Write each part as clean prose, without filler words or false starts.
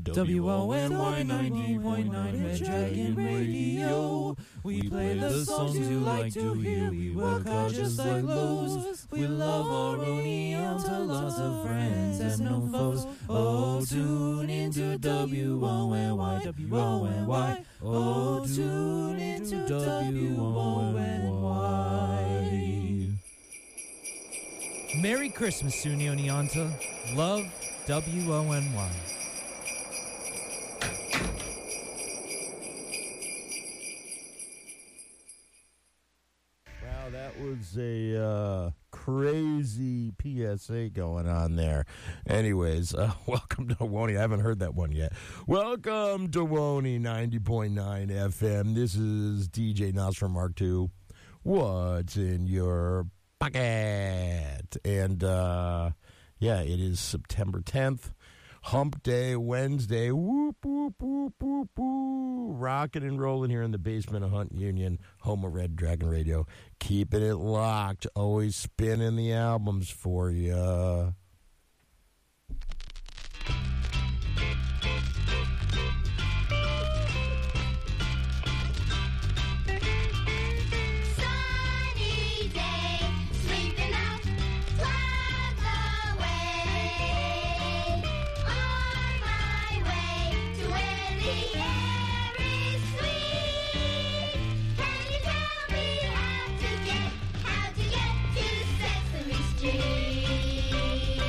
WONY 90.9 Red Dragon Radio. We play the songs you like to hear. We work hard just like Lowe's. We love our Oneonta, lots of friends and no foes. Oh, tune into WONY, WONY. Oh, tune into WONY. Merry Christmas, SUNY Oneonta. Love, WONY. Wow, that was a crazy PSA going on there. Anyways, welcome to Wony. I haven't heard that one yet. Welcome to Wony 90.9 FM. This is DJ Nas from Mark II. What's in your pocket? And, yeah, it is September 10th. Hump Day, Wednesday, whoop, whoop, whoop, whoop, whoop. Rocking and rolling here in the basement of Hunt Union, home of Red Dragon Radio. Keeping it locked, always spinning the albums for you. Street.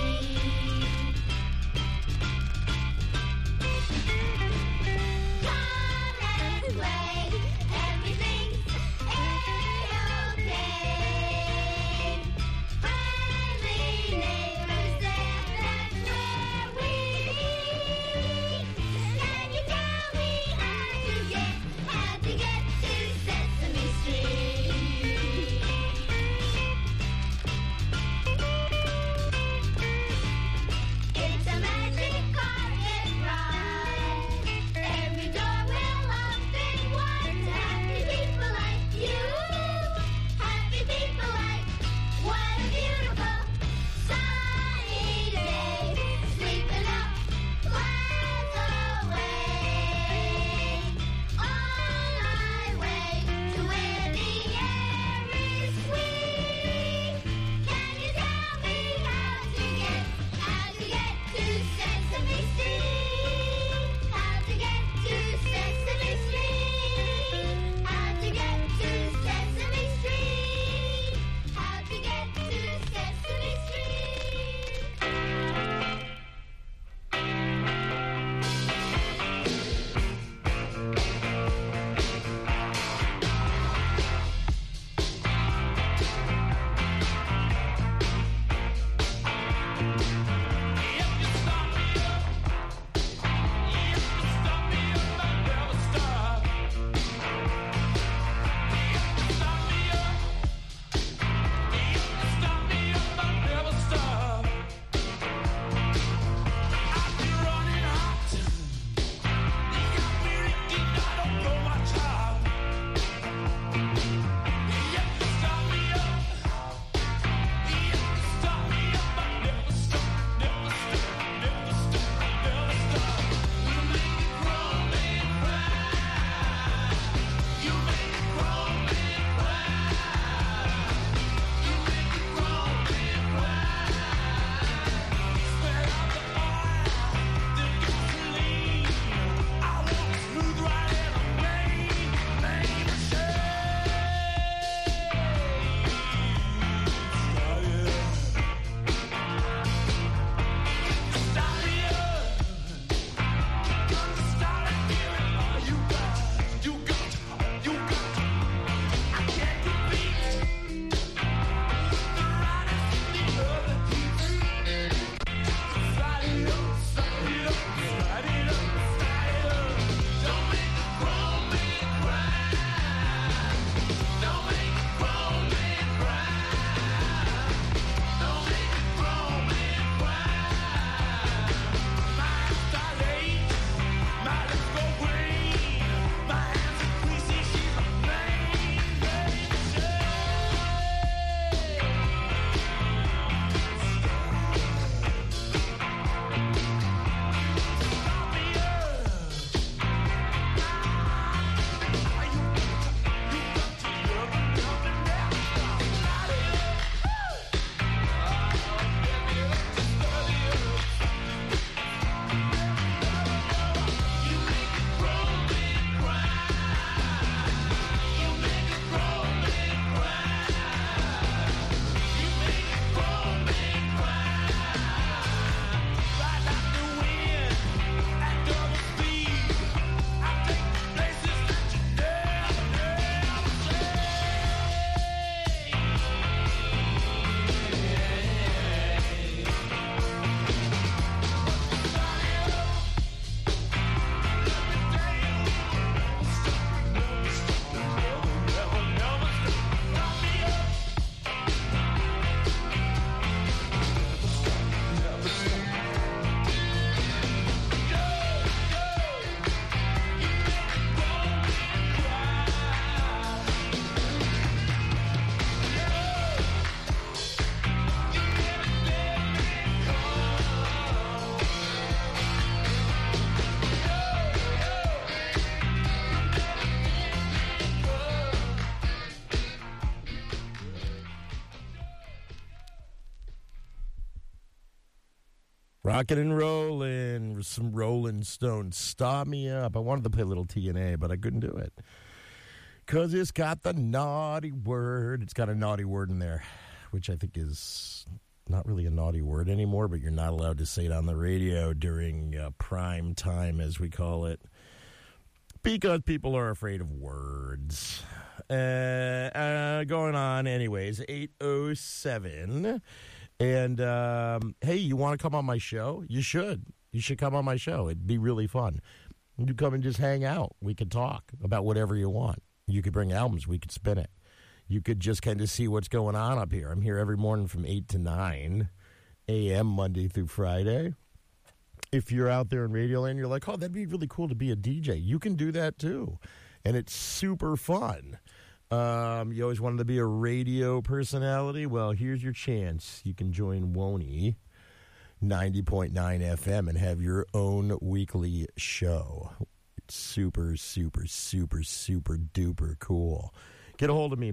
Rockin' and rollin' with some Rolling Stones. Stop me up. I wanted to play a little TNA, but I couldn't do it. Because it's got the naughty word. It's got a naughty word in there, which I think is not really a naughty word anymore, but you're not allowed to say it on the radio during prime time, as we call it, because people are afraid of words. Going on anyways, 8:07. And, hey, you want to come on my show? You should. You should come on my show. It'd be really fun. You come and just hang out. We could talk about whatever you want. You could bring albums. We could spin it. You could just kind of see what's going on up here. I'm here every morning from 8 to 9 a.m. Monday through Friday. If you're out there in Radio Land, you're like, oh, that'd be really cool to be a DJ. You can do that, too. And it's super fun. You always wanted to be a radio personality? Well, here's your chance. You can join Woney 90.9 FM and have your own weekly show. It's super, super, super, super duper cool. Get a hold of me,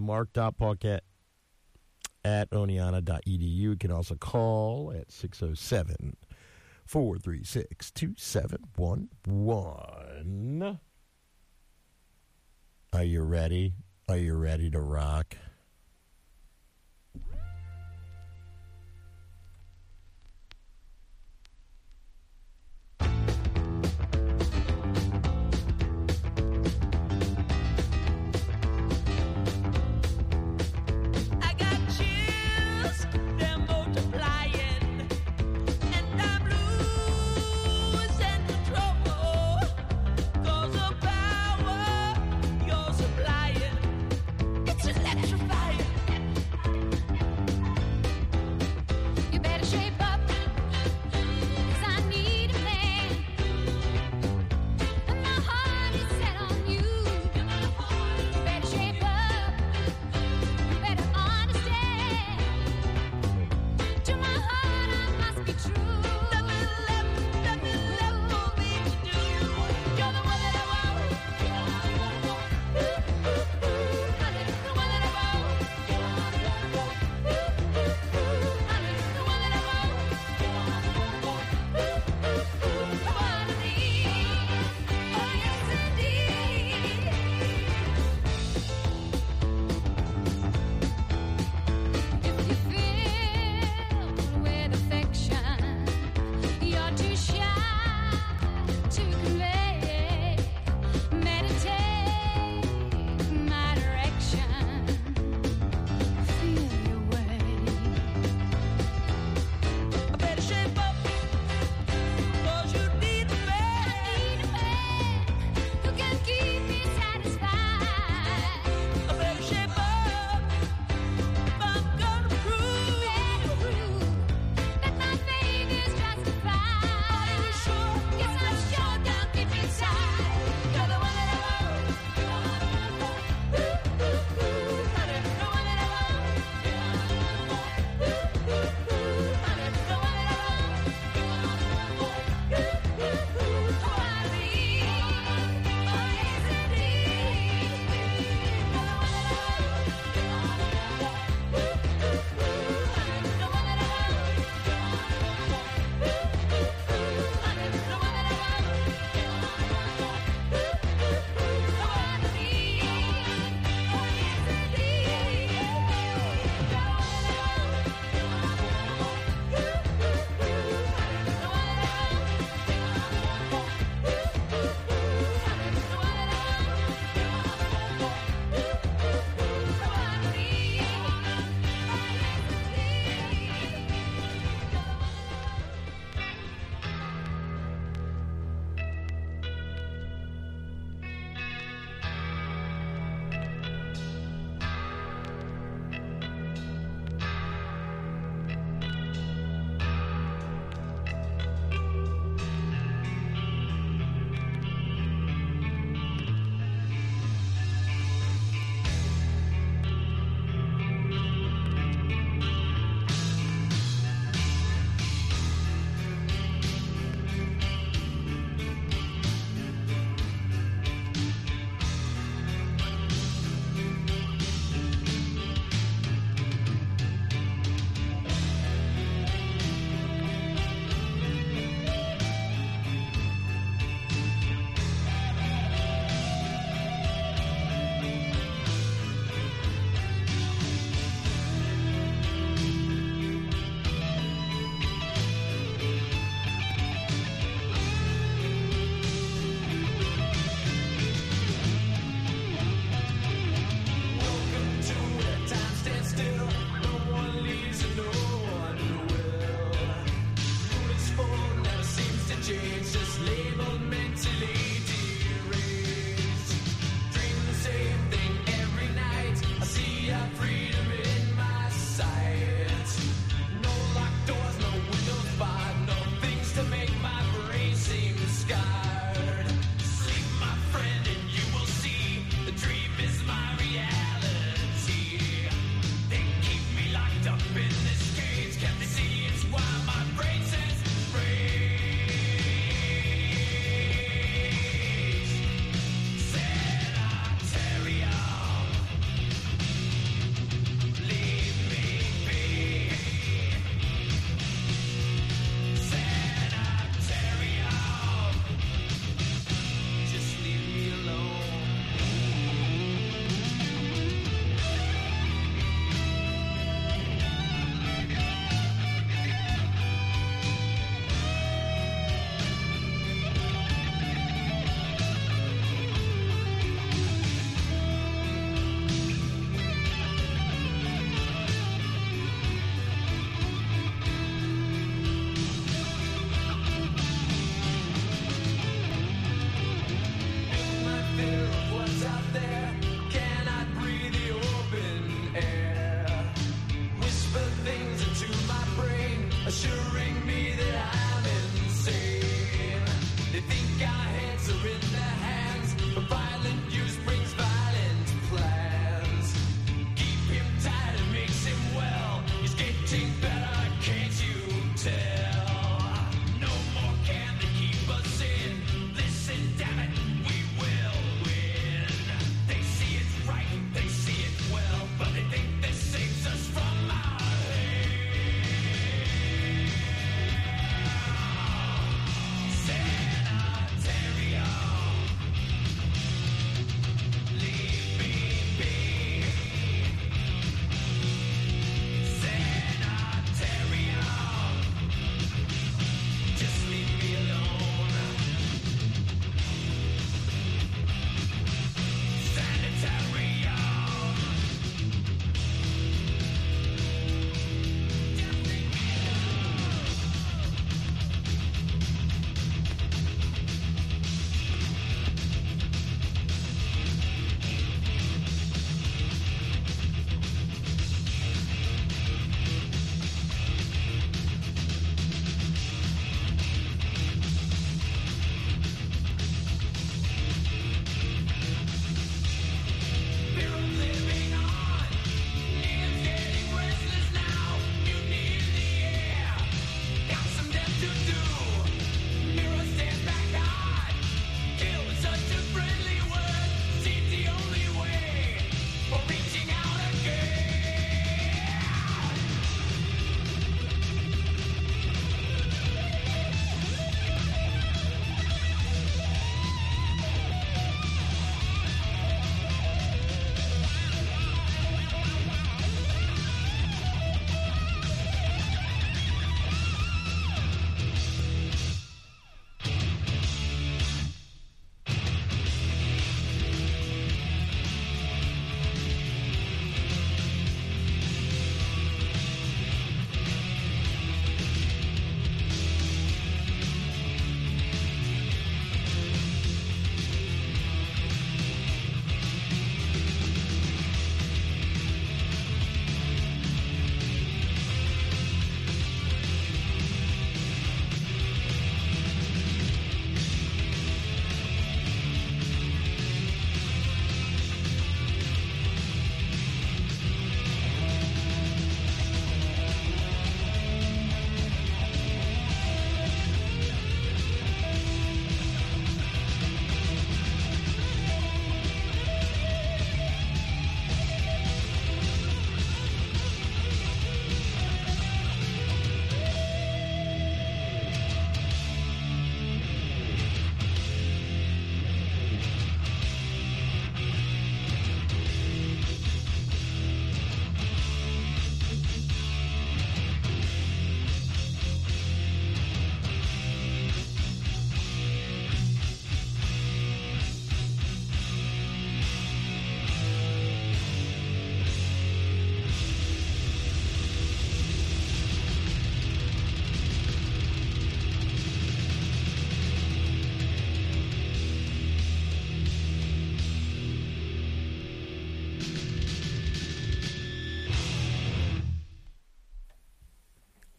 mark.paquette@oneonta.edu. You can also call at 607-436-2711. Are you ready? Are you ready to rock? Electric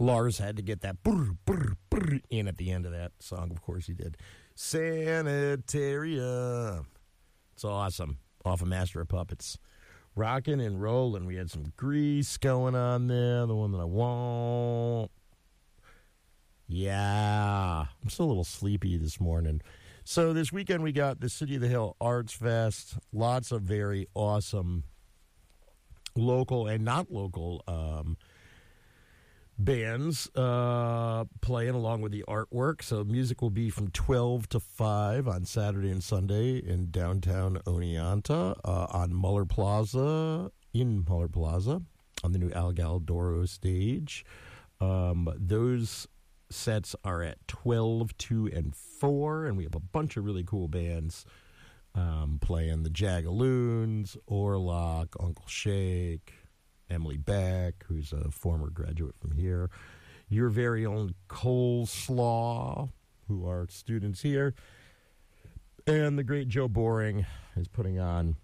Lars had to get that brr, brr, brr in at the end of that song. Of course he did. Sanitarium. It's awesome. Off of Master of Puppets. Rocking and rolling. We had some Grease going on there. The one that I want. Yeah. I'm still a little sleepy this morning. So this weekend we got the City of the Hill Arts Fest. Lots of very awesome local and not local bands playing along with the artwork. So music will be from 12 to 5 on Saturday and Sunday in downtown Oneonta on Muller Plaza, on the new Algaldoro stage. Those sets are at 12, 2, and 4, and we have a bunch of really cool bands playing. The Jagaloons, Orlock, Uncle Shake, Emily Beck, who's a former graduate from here, your very own Coleslaw, who are students here, and the great Joe Boring is putting on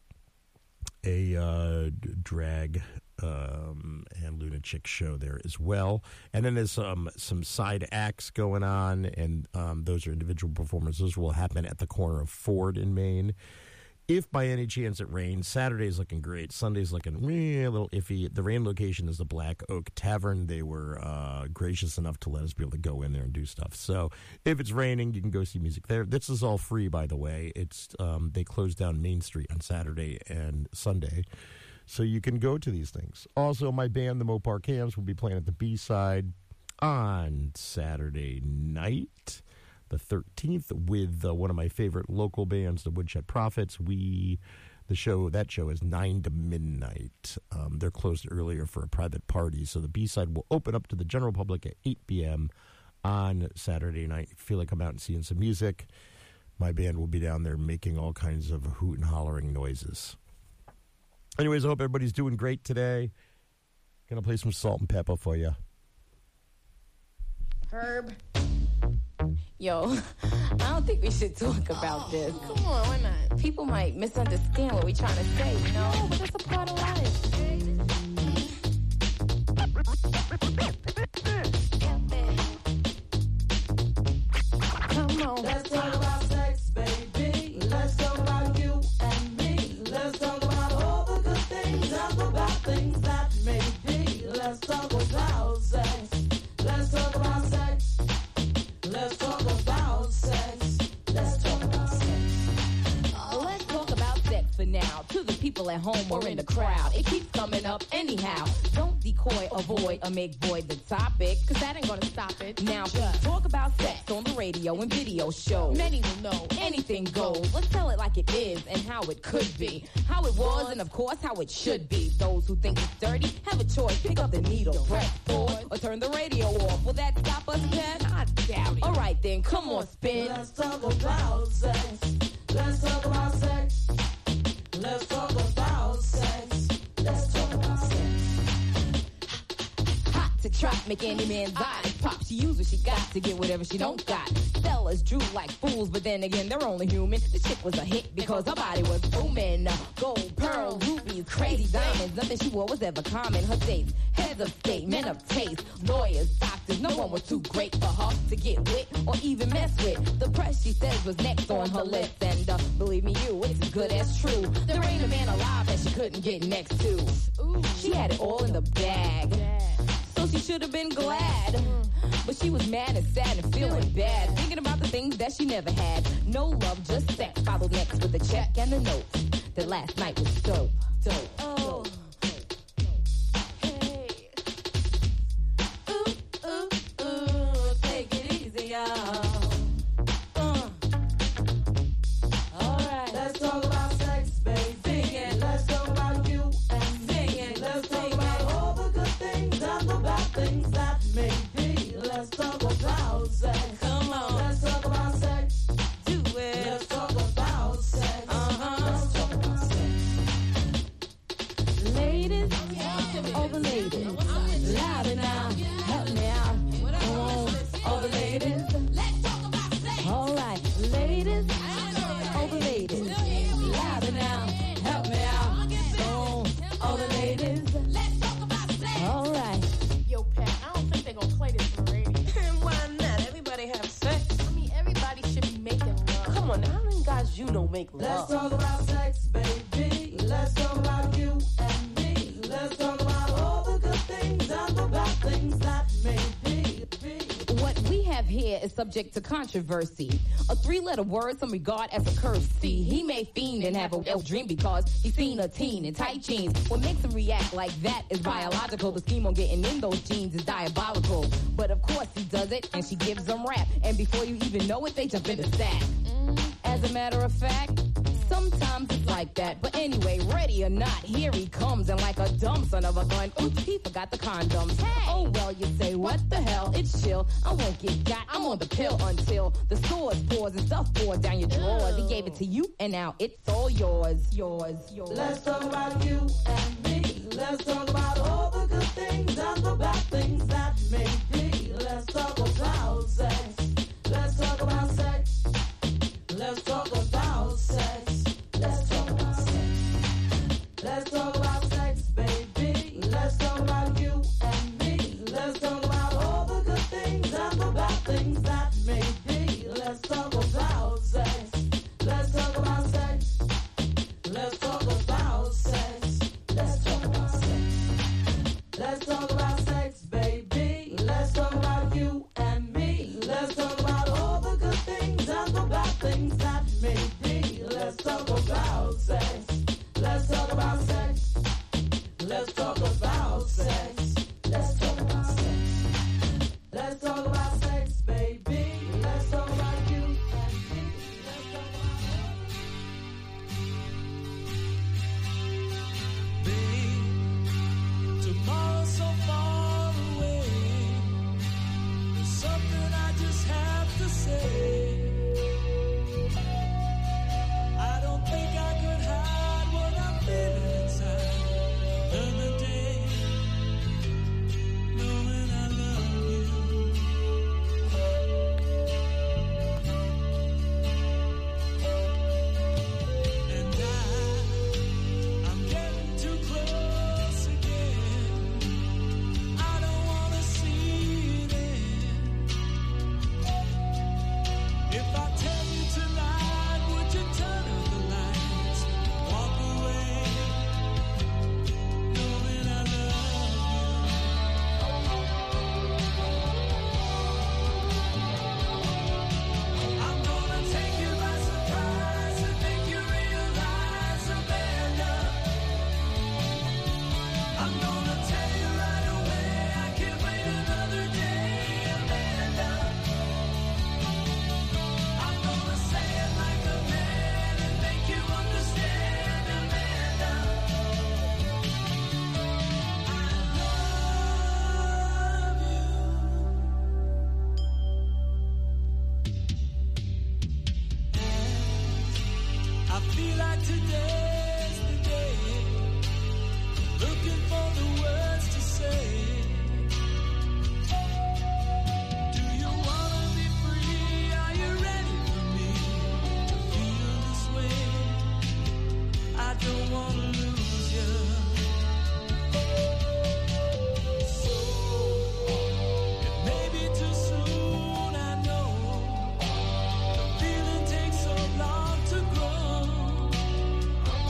a drag and lunatic show there as well. And then there's some side acts going on, and those are individual performances. Those will happen at the corner of Ford in Maine. If by any chance it rains, Saturday's looking great. Sunday's looking a little iffy. The rain location is the Black Oak Tavern. They were gracious enough to let us be able to go in there and do stuff. So if it's raining, you can go see music there. This is all free, by the way. It's they close down Main Street on Saturday and Sunday, so you can go to these things. Also, my band, the Mopar Cams, will be playing at the B-side on Saturday night, the 13th, with one of my favorite local bands, the Woodshed Prophets. That show is 9 to midnight. They're closed earlier for a private party, so the B-side will open up to the general public at 8 p.m. on Saturday night. If you feel like come out and seeing some music, my band will be down there making all kinds of hoot and hollering noises. Anyways, I hope everybody's doing great today. Gonna play some Salt and Pepper for you. Herb. Yo, I don't think we should talk about this. Come on, why not? People might misunderstand what we're trying to say, you know? No, but that's a part of life. Come on. Let's talk about sex, baby. Let's talk about you and me. Let's talk about all the good things and the bad things that may be. Let's talk about sex. Let's talk about sex. Let's talk about sex. Let's talk about sex. Let's talk about sex for now. To the people at home or in the crowd, it keeps coming up anyhow. Don't decoy, avoid, or make void the topic, Cause that ain't gonna stop it. now we talk about sex on the radio and video shows. Many will know. Anything goes. Let's tell it like it is and how it could be. How it was and, of course, how it should be. Those who think it's dirty have a choice. Pick up the needle, press pause, or turn the radio off. Will that stop us, Ken? I doubt it. All right, then. Come on, spin. Let's talk about sex. Let's talk about sex. Let's talk about sex. Let's talk about sex. Hot to trap, make any man's eyes pop. She use what she got to get whatever she don't got. Fellas drew like fools, but then again, they're only human. The chick was a hit because her body was booming. Gold, pearl, rubies, crazy diamonds. Nothing she wore was ever common. Her dates, heads of state, men of taste, lawyers, doctors. No one was too great for her to get with or even mess with. The press, she says, was next on her list. And believe me, it's as good as true. There ain't a man alive that she couldn't get next to. Ooh. She had it all in the bag. So she should have been glad. But she was mad and sad and feeling bad, thinking about the things that she never had. No love, just sex. Followed next with a check and a note. That last night was dope. Oh. Hey. Ooh, ooh, ooh, take it easy, y'all. All right. Let's talk about sex, baby. Sing it. Let's talk about you and me. Sing it. Let's talk about all the good things and the bad things that may be. Let's talk about sex. Come on. Let's talk about sex. Do it. Let's talk about sex. Let's talk about sex. Come on, how many guys you don't make love? Let's talk about sex, baby. Let's talk about you and me. Let's talk about all the good things and the bad things that may be. What we have here is subject to controversy. A three-letter word some regard as a curse. See, he may fiend and have a wild dream because he's seen a teen in tight jeans. What makes him react like that is biological. The scheme on getting in those jeans is diabolical. But of course he does it, and she gives him rap. And before you even know it, they jump in the sack. As a matter of fact, sometimes it's like that. But anyway, ready or not, here he comes. And like a dumb son of a gun, oops, he forgot the condoms. Hey. Oh, well, you say, what the hell? It's chill. I won't get got. I'm on the pill until the stores pours and stuff pours down your drawers. He gave it to you, and now it's all yours. Yours. Let's talk about you and me. Let's talk about all the good things and the bad things that may be. Let's talk about sex. Let's talk about sex. Let's talk about sex. Let's talk about sex. Let's talk about sex, baby. Let's talk about you and me. Let's talk about all the good things and the bad things that may be. Let's talk about sex. Let's talk about sex. Let's talk about sex. Let's talk about sex. Let's talk about sex, baby. Let's talk about you and me. Let's talk about all the good things and the bad things that may be. Let's talk about sex. Let's talk about sex. Let's talk about sex. Let's talk about sex. Let's talk about sex, baby. Let's talk about you and me. Let's talk about Babe, tomorrow's so far away. There's something I just have to say. I don't think I could hide what I'm feeling inside another day, knowing I love you. And I'm getting too close again. I don't wanna see it end. If I tell you tonight, would you turn on the lights, walk away, knowing I love you? I'm gonna take you by surprise and make you realize, Amanda. I'm gonna tell you right away, I can't wait another day, Amanda. I'm gonna say it like a man and make you understand, Amanda. I love you. I feel like today's the day, looking for the words to say. Do you wanna be free? Are you ready for me to feel this way? I don't wanna lose you. So it may be too soon, I know. The feeling takes so long to grow.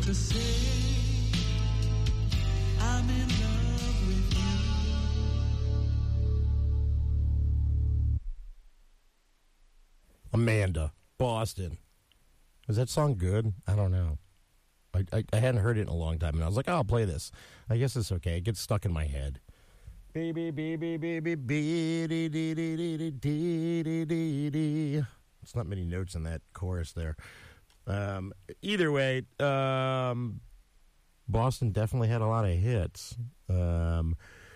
to say I'm in love with you. Amanda, Boston. Is that song good? I don't know. I hadn't heard it in a long time, and I was like, oh, I'll play this. I guess it's okay. It gets stuck in my head. Baby, baby, baby, baby, dee, dee, dee, dee, dee, dee, dee. It's not many notes in that chorus there. Either way, Boston definitely had a lot of hits. Welcome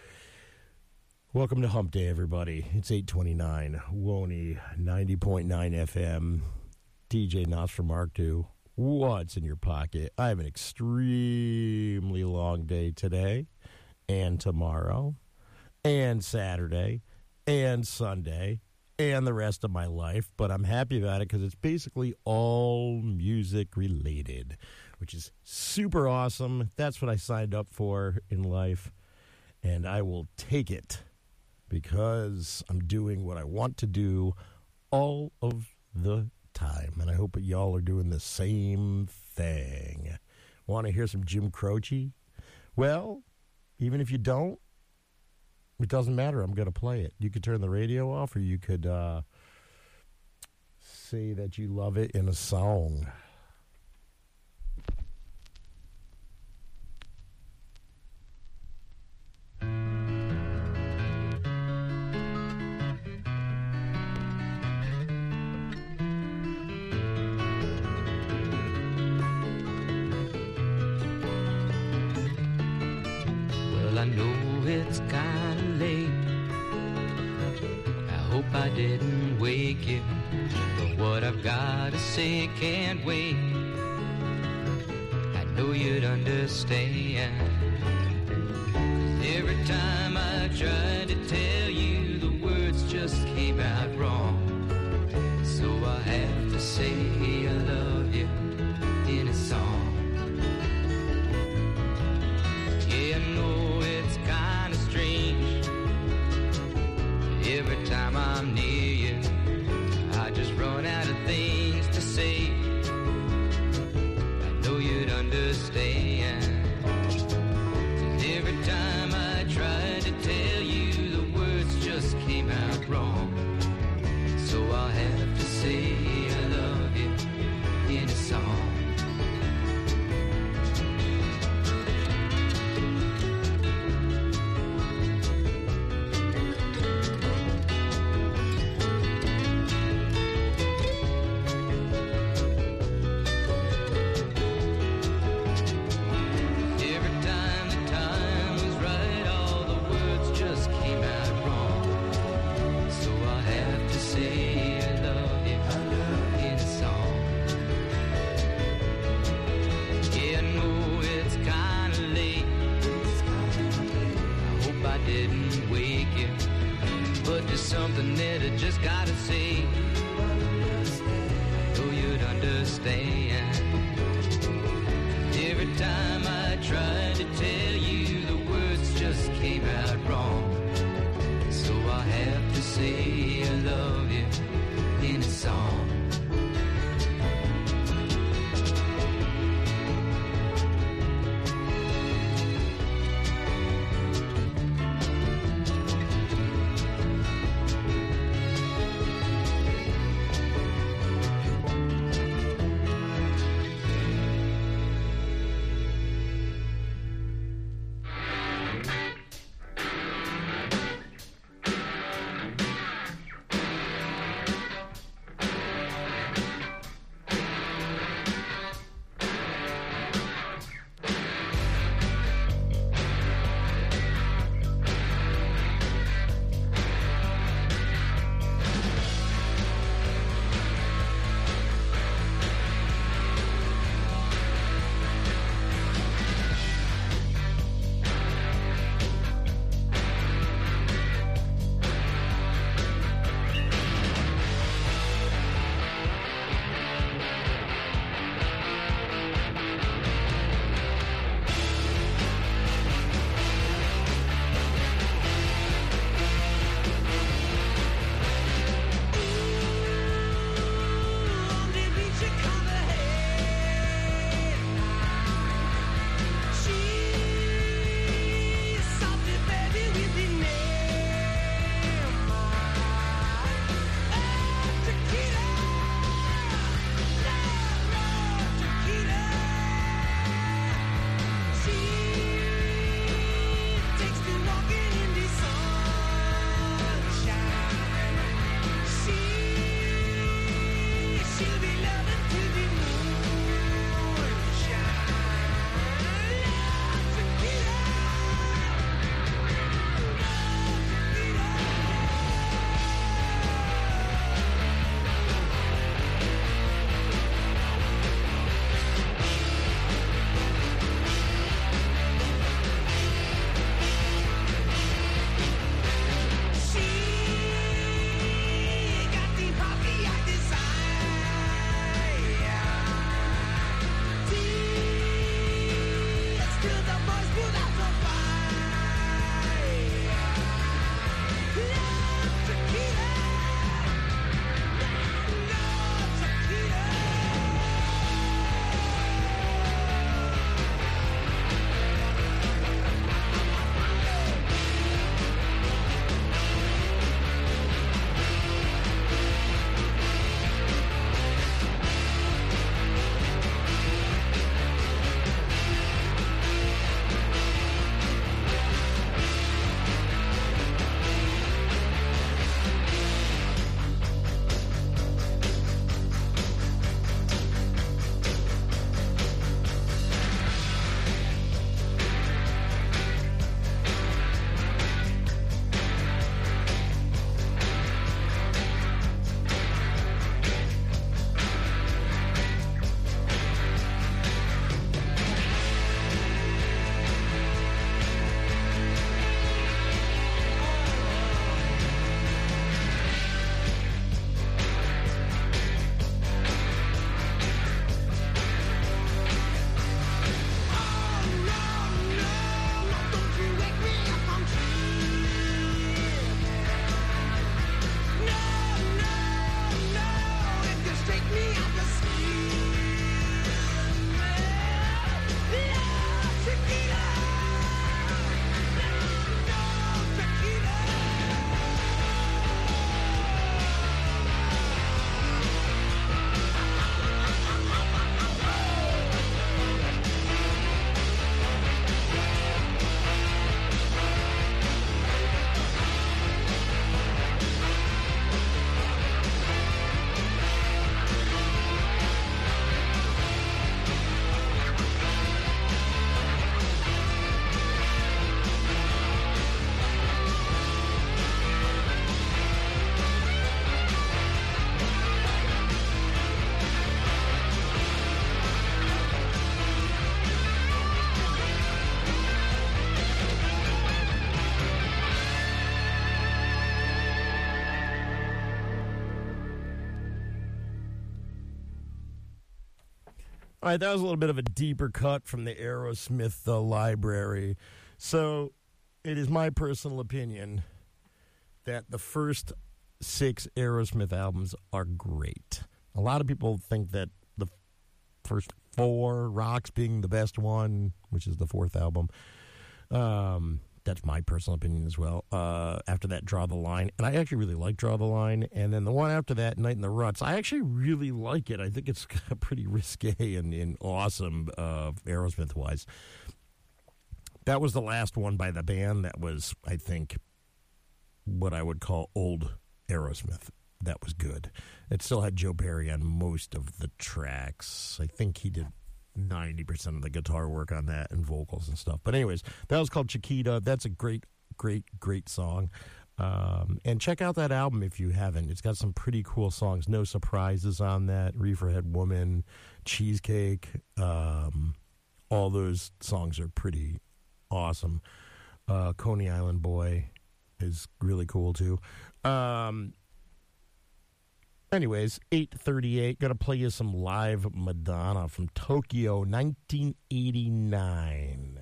to Hump Day, everybody. It's 8:29. Woney, 90.9 FM. DJ Nostramark. What's in your pocket? I have an extremely long day today and tomorrow and Saturday and Sunday and the rest of my life, but I'm happy about it because it's basically all music related, which is super awesome. That's what I signed up for in life, and I will take it because I'm doing what I want to do all of the time, and I hope that y'all are doing the same thing. Want to hear some Jim Croce? Well, even if you don't, it doesn't matter. I'm going to play it. You could turn the radio off, or you could say that you love it in a song. I know it's kinda late. I hope I didn't wake you, but what I've gotta say can't wait. I know you'd understand. 'Cause every time I tried to tell you, the words just came out wrong. So I have to say I love you in a song. Yeah, I know kinda strange. Every time I'm near you, I just run out of things to say. I know you'd understand. And every time I try to tell you, the words just came out wrong. So I'll have to say I love you in a song. Something that I just gotta say. I know you'd understand. Every time I tried to tell you, the words just came out wrong. So I have to say I love you in a song. All right, that was a little bit of a deeper cut from the Aerosmith library. So it is my personal opinion that the first 6 Aerosmith albums are great. A lot of people think that the first 4, Rocks being the best one, which is the 4th album, that's my personal opinion as well. After that, Draw the Line. And I actually really like Draw the Line. And then the one after that, Night in the Ruts, I actually really like it. I think it's pretty risque and awesome Aerosmith-wise. That was the last one by the band that was, I think, what I would call old Aerosmith. That was good. It still had Joe Perry on most of the tracks. I think he did 90% of the guitar work on that and vocals and stuff. But anyways, that was called Chiquita. That's a great, great, great song. And check out that album if you haven't. It's got some pretty cool songs. No Surprises on that. Reefer Head Woman, Cheesecake. All those songs are pretty awesome. Coney Island Boy is really cool too. Anyways, 8:38, going to play you some live Madonna from Tokyo, 1989.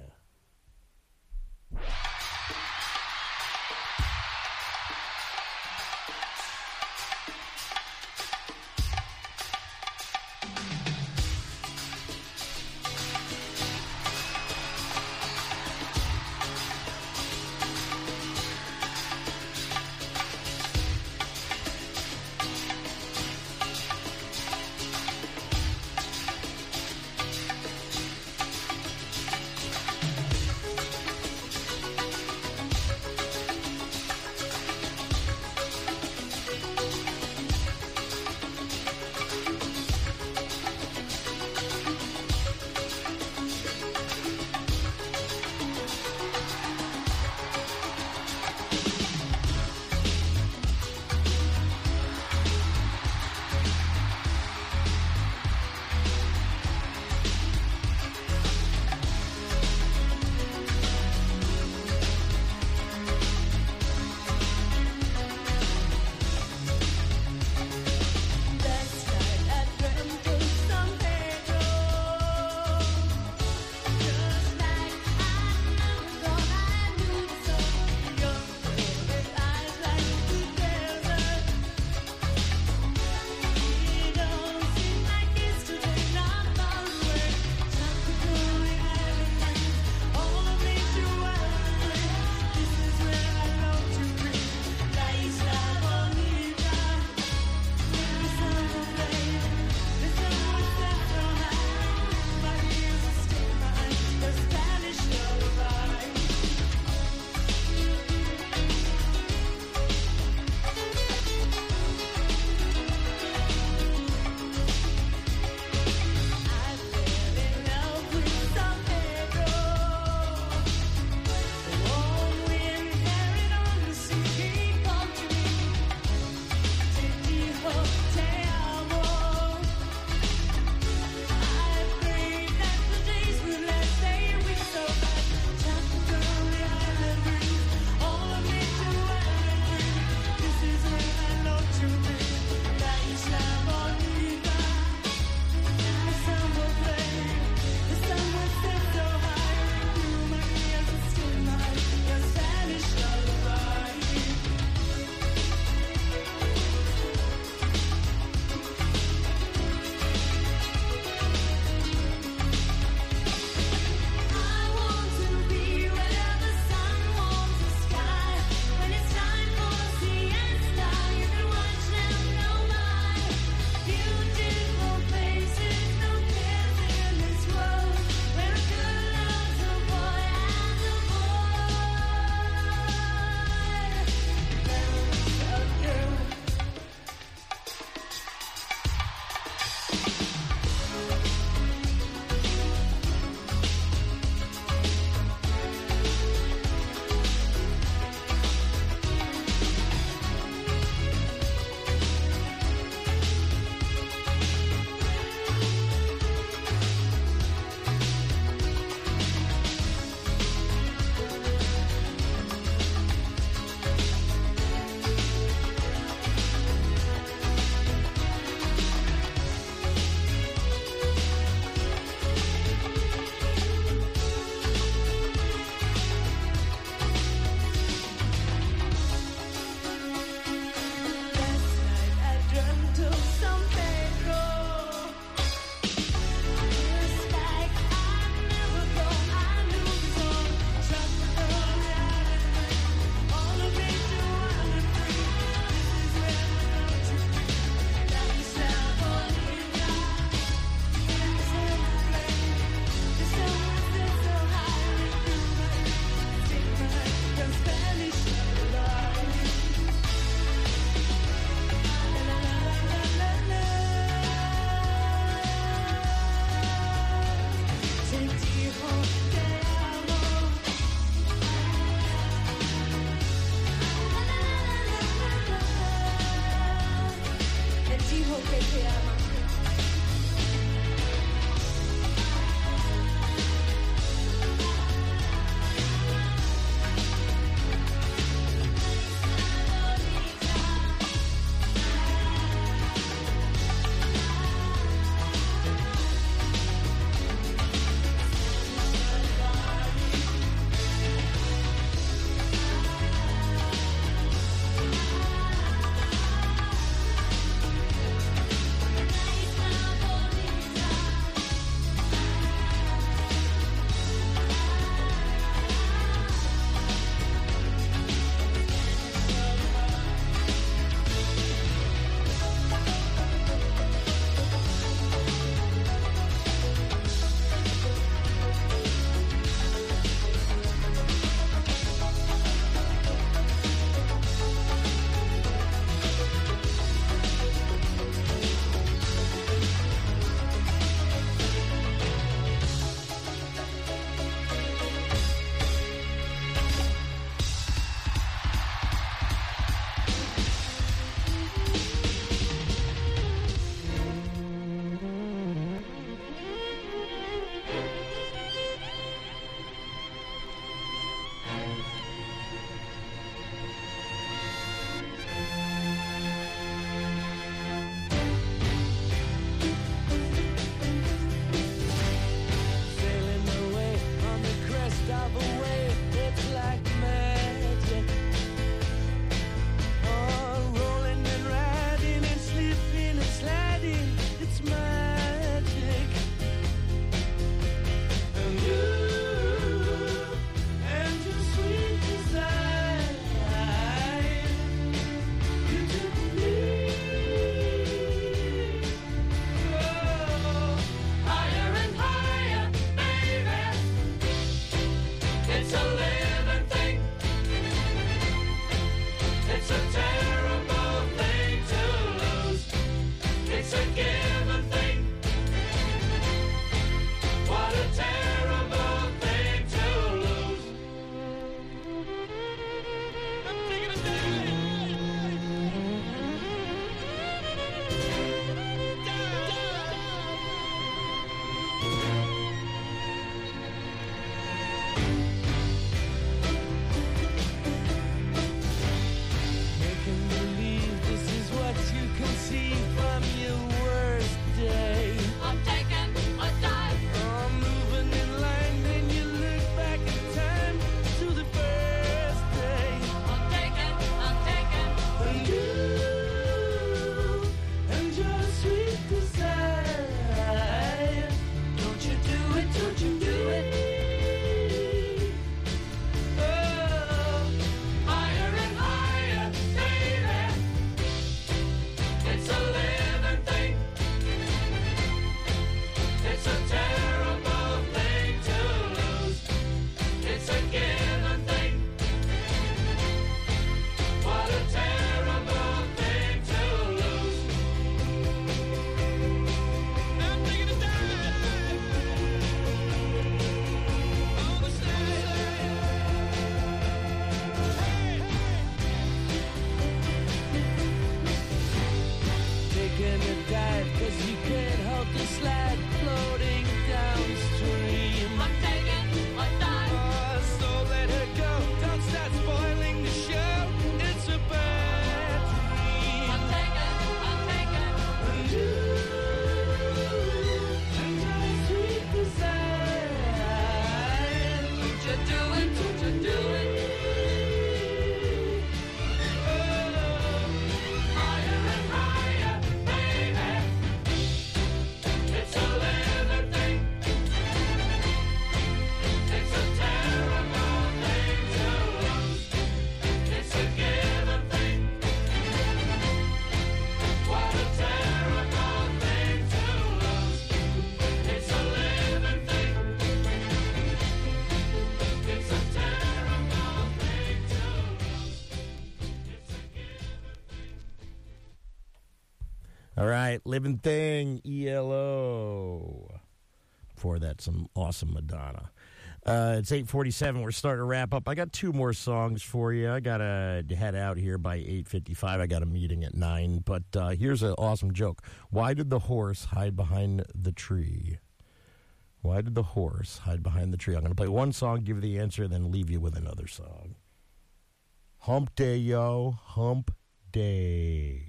All right, Living Thing, ELO. Before that, some awesome Madonna. It's 8:47. We're starting to wrap up. I got two more songs for you. I got to head out here by 8:55. I got a meeting at 9. But here's an awesome joke. Why did the horse hide behind the tree? Why did the horse hide behind the tree? I'm going to play one song, give you the answer, then leave you with another song. Hump day, yo. Hump day.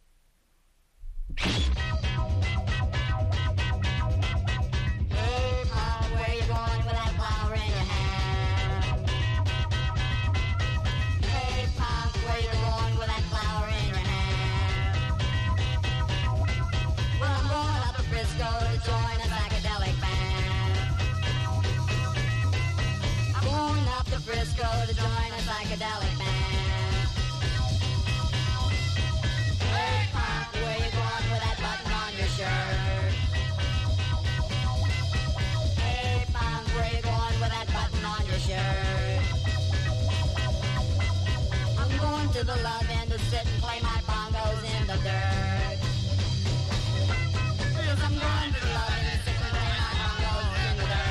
Frisco to join a psychedelic band. Hey, punk, where you going with that button on your shirt? Hey, punk, where you going with that button on your shirt? I'm going to the love end to sit and play my bongos in the dirt. Yes, I'm going to the love end to sit and play my bongos in the dirt.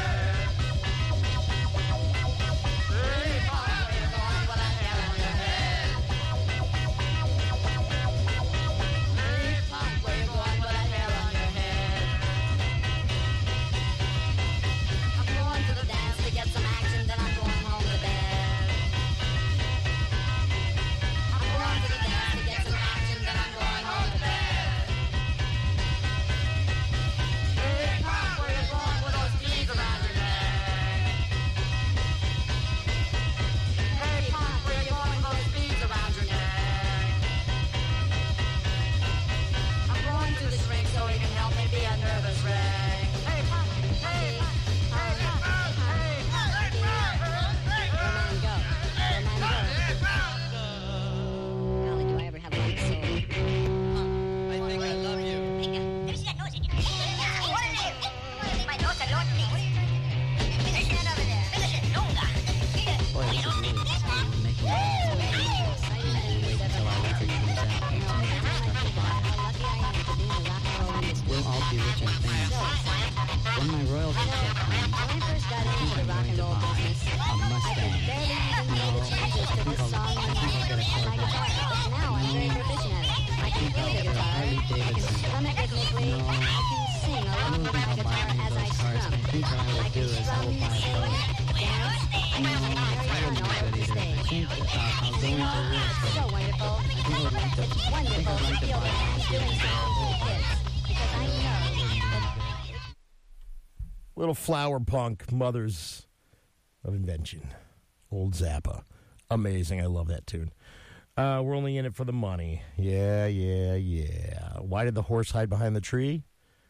Little flower punk, mothers of invention. Old Zappa. Amazing. I love that tune. We're only in it for the money. Yeah. Why did the horse hide behind the tree?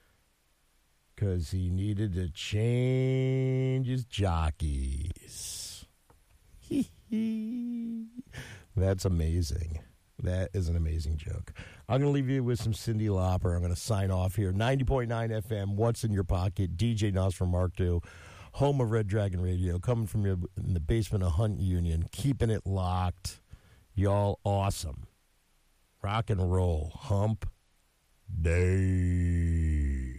Because he needed to change his jockeys. That's amazing. That is an amazing joke. I'm going to leave you with some Cyndi Lauper. I'm going to sign off here. 90.9 FM, What's in Your Pocket? DJ Nas from Mark II, home of Red Dragon Radio, coming from you in the basement of Hunt Union, keeping it locked. Y'all awesome. Rock and roll. Hump day.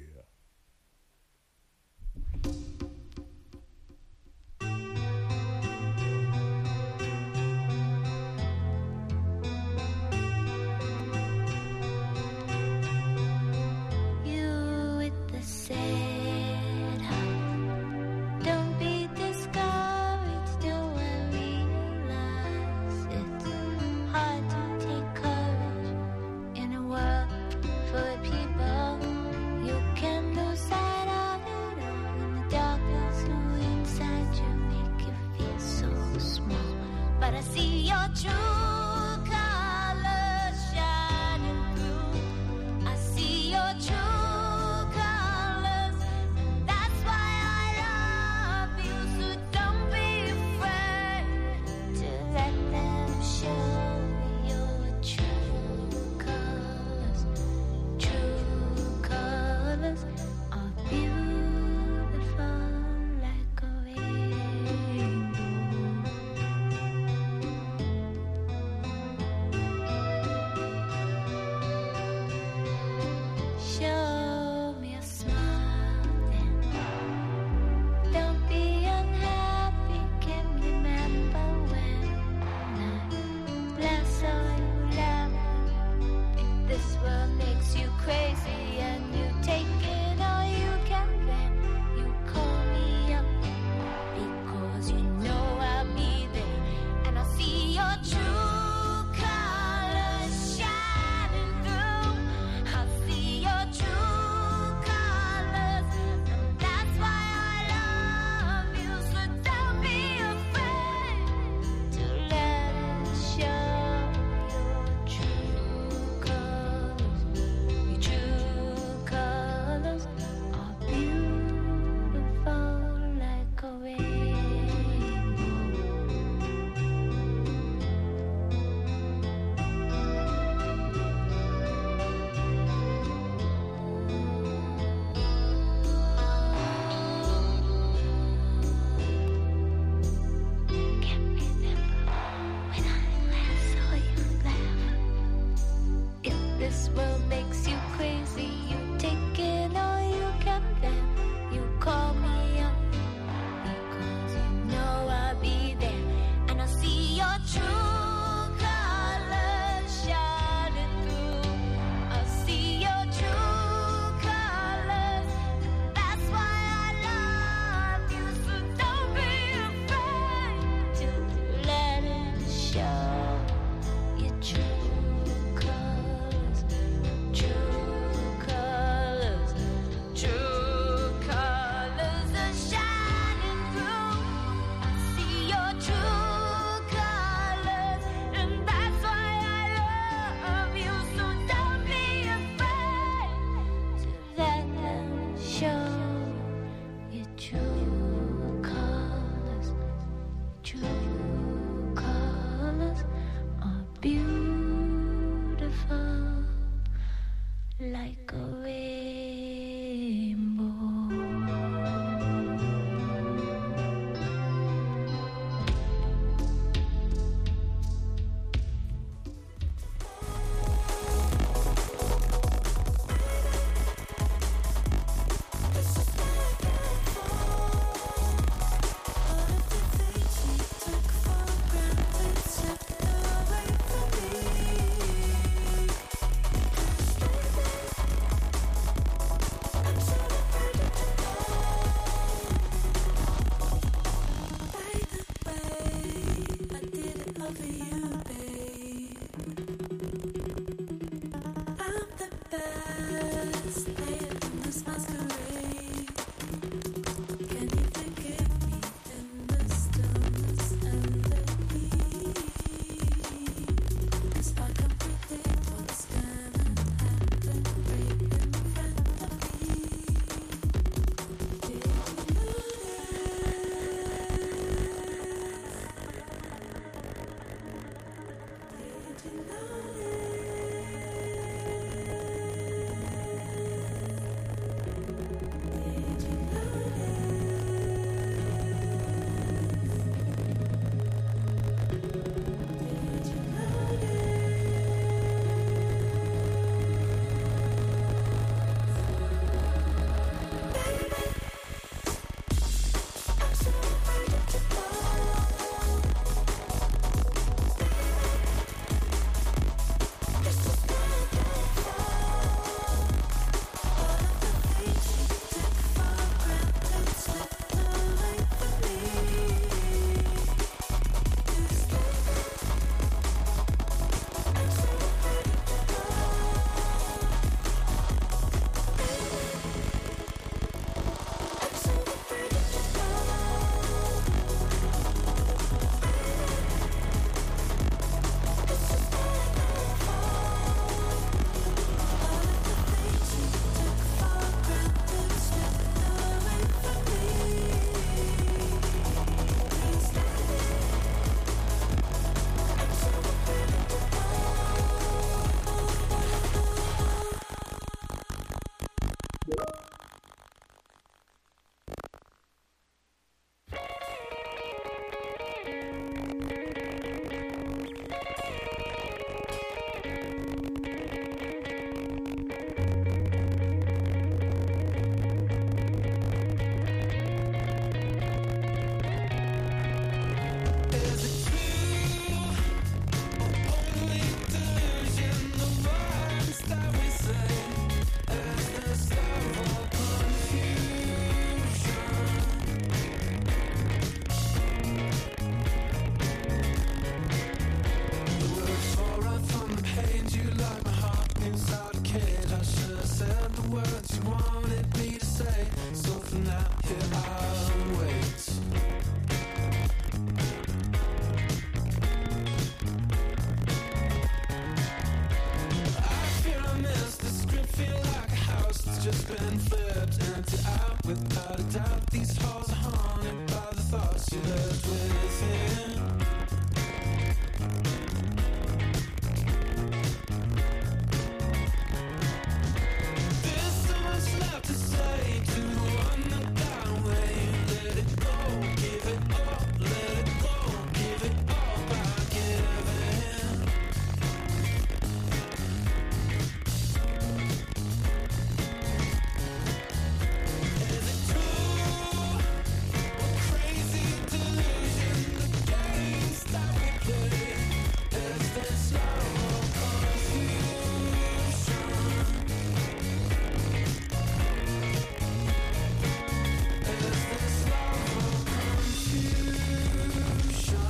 doubt these halls are haunted by the thoughts you left within. There's so much left to say to the one that got away. Let it go, give it up, let it go, give it up by giving. Is it true? Or crazy delusion? The games that we play. Is this love or confusion? Is this love or confusion?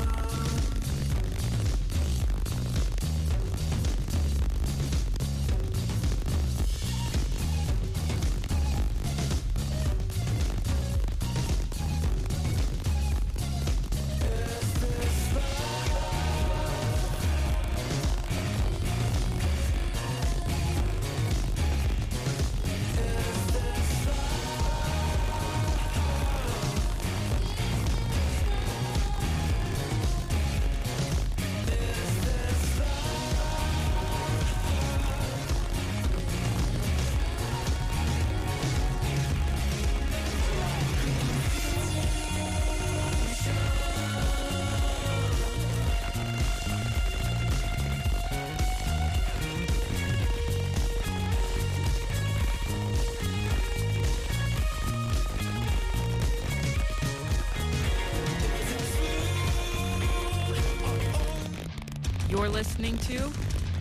You're listening to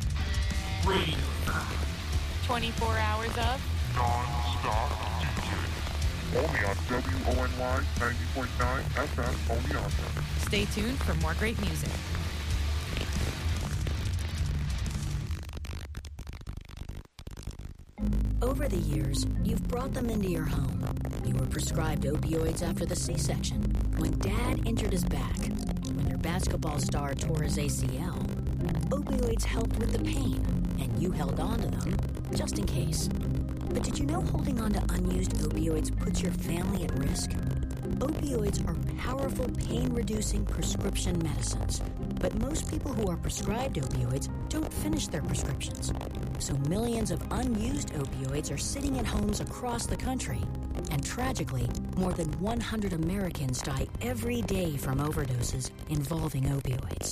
24 hours of Non-stop DJ. Only on WONY 90.9 FM Oneonta. Stay tuned for more great music. Over the years, you've brought them into your home. You were prescribed opioids after the C-section, when Dad injured his back, when your basketball star tore his ACL. Opioids helped with the pain, and you held on to them, just in case. But did you know holding on to unused opioids puts your family at risk? Opioids are powerful pain-reducing prescription medicines, but most people who are prescribed opioids don't finish their prescriptions. So millions of unused opioids are sitting in homes across the country. And tragically, more than 100 Americans die every day from overdoses involving opioids.